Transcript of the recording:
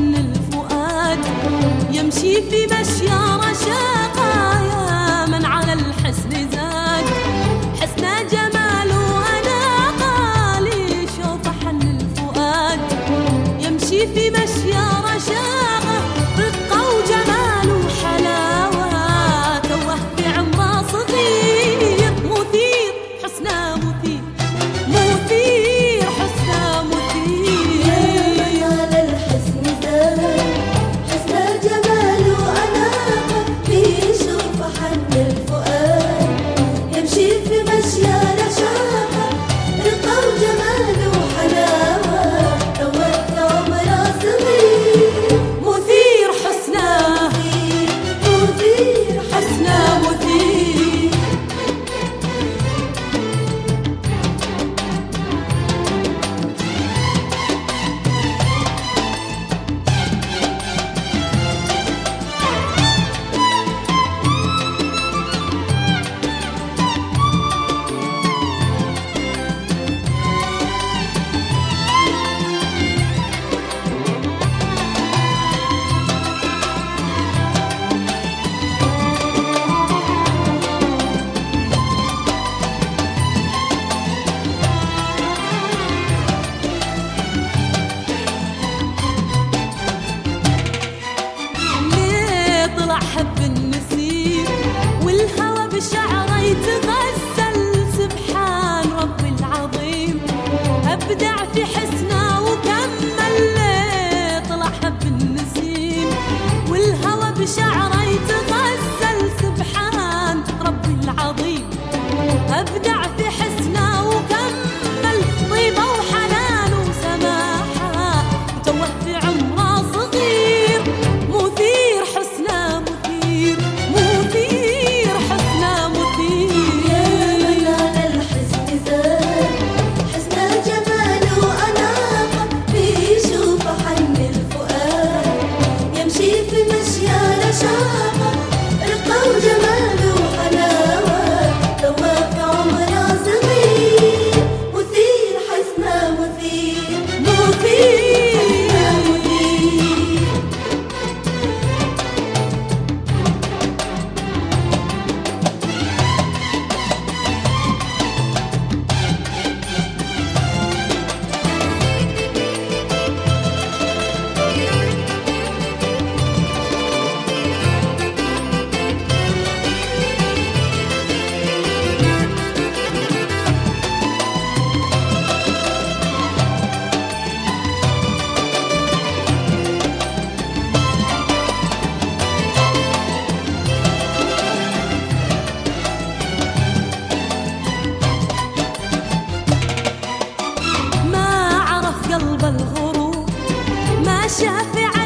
حن الفؤاد يمشي في مشيار رشاقة يا من على الحسن زاد حسنا جماله أناقة ليشوف حن الفؤاد يمشي في مشيار رشاقة رقة وجماله حلاوة توه في عمره صغير مثير حسنا مثير مثير حسنا مثير يا من على الحسن زاد حسنا جماله أناقة بيشوف حن الفؤاد يمشي في مشيار رشاقة رقة وجماله حلاوة توه في عمره صغير مثير حسنا مثير حسنا مثير حب النسيم والهوى بشعره يتغزل سبحان رب العظيم أبدع في حسنه وكمل طلع حب النسيم والهوى بشعره يتغزل سبحان رب العظيم أبدع في حسنه وكمل طيبه وحنان وسماحه وتوه في عمره صغير مثير حسنا مثير مثير حسنا مثير يا من على الحسن زاد حسنا جماله أناقة بيشوف حن الفؤاد يمشي في مشيار رشاقة رقة وجماله حلاوة توه في عمره صغير مثير حسنا مثير مثير مثير ما عرف قلب الغرور ما شاف